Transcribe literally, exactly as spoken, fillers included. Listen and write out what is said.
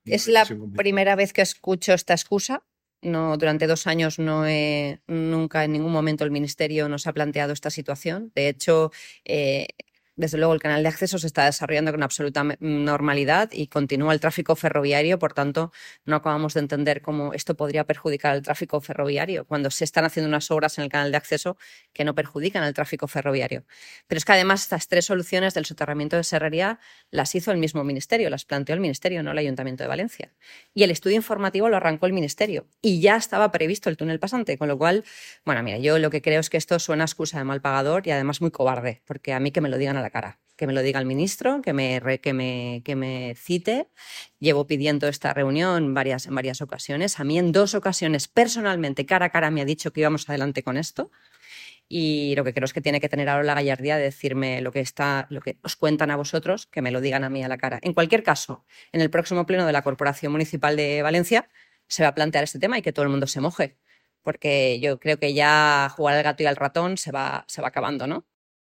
Es una la decisión complicada. primera vez que escucho esta excusa. No, durante dos años no he, nunca en ningún momento el Ministerio nos ha planteado esta situación. De hecho, eh, desde luego el canal de acceso se está desarrollando con absoluta me- normalidad y continúa el tráfico ferroviario. Por tanto, no acabamos de entender cómo esto podría perjudicar al tráfico ferroviario cuando se están haciendo unas obras en el canal de acceso que no perjudican al tráfico ferroviario. Pero es que además estas tres soluciones del soterramiento de Serrería las hizo el mismo Ministerio, las planteó el Ministerio, no el Ayuntamiento de Valencia. Y el estudio informativo lo arrancó el Ministerio y ya estaba previsto el túnel pasante, con lo cual, bueno, mira, yo lo que creo es que esto suena a excusa de mal pagador y además muy cobarde, porque a mí que me lo digan a la cara, que me lo diga el ministro, que me, re- que me, que me cite. Llevo pidiendo esta reunión varias, en varias ocasiones. A mí en dos ocasiones personalmente, cara a cara, me ha dicho que íbamos adelante con esto. Y lo que creo es que tiene que tener ahora la gallardía de decirme lo que está, lo que os cuentan a vosotros, que me lo digan a mí a la cara. En cualquier caso, en el próximo pleno de la Corporación Municipal de Valencia se va a plantear este tema y que todo el mundo se moje, porque yo creo que ya jugar al gato y al ratón se va, se va acabando, ¿no?